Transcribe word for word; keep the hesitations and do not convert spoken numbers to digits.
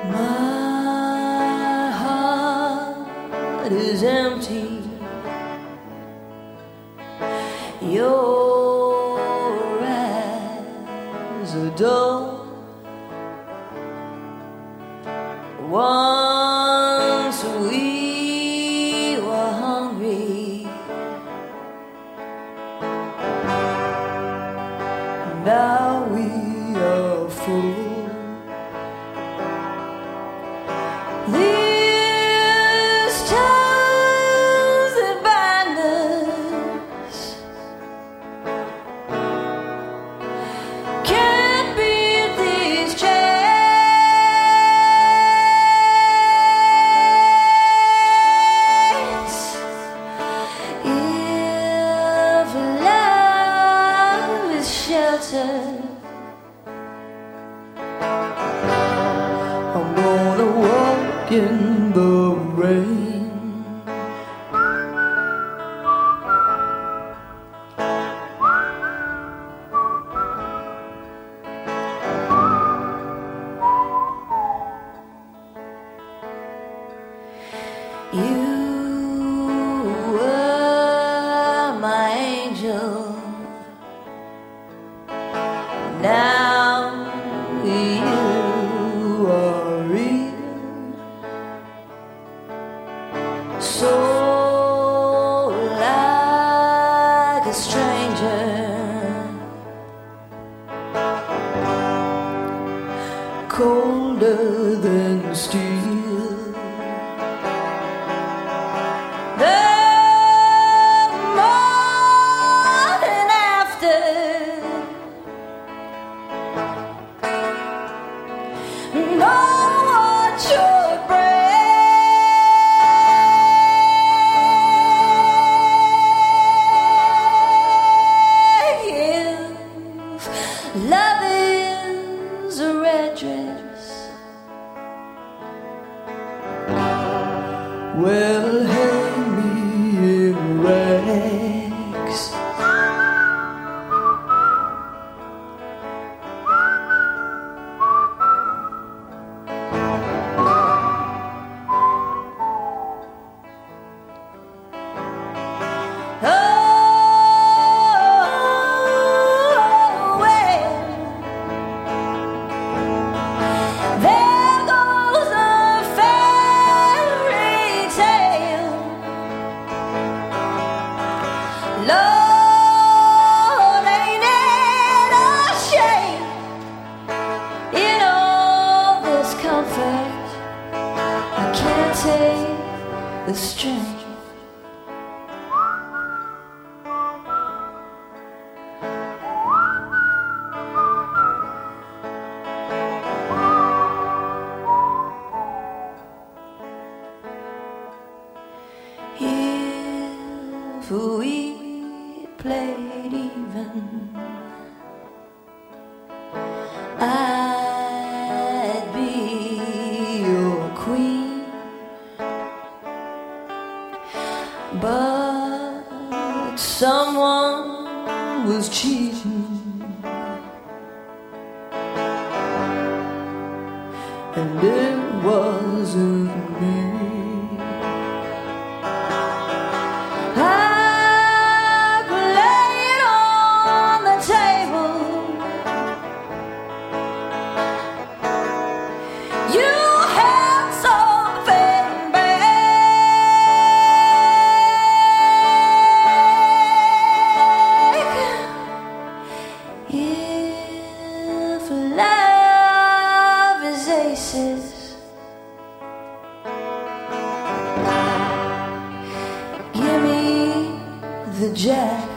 My heart is empty. Your eyes are dull. Once we were hungry. Now we are full. These ties that bind us can't beat these chains. If love is shelter, I'm gonna walk in the rain. You were my angel. Now you are real. So like a stranger, colder than steel. The morning after, no one should break. If love is a red dress, well, hang me in rags. Oh, well, there goes the fairy tale. Lord, ain't it a shame in all this comfort I can't take the strain. If we played even, I'd be your queen. But someone was cheating, and it wasn't me. I laid on the table. You had something back. If love is aces, give me the jack.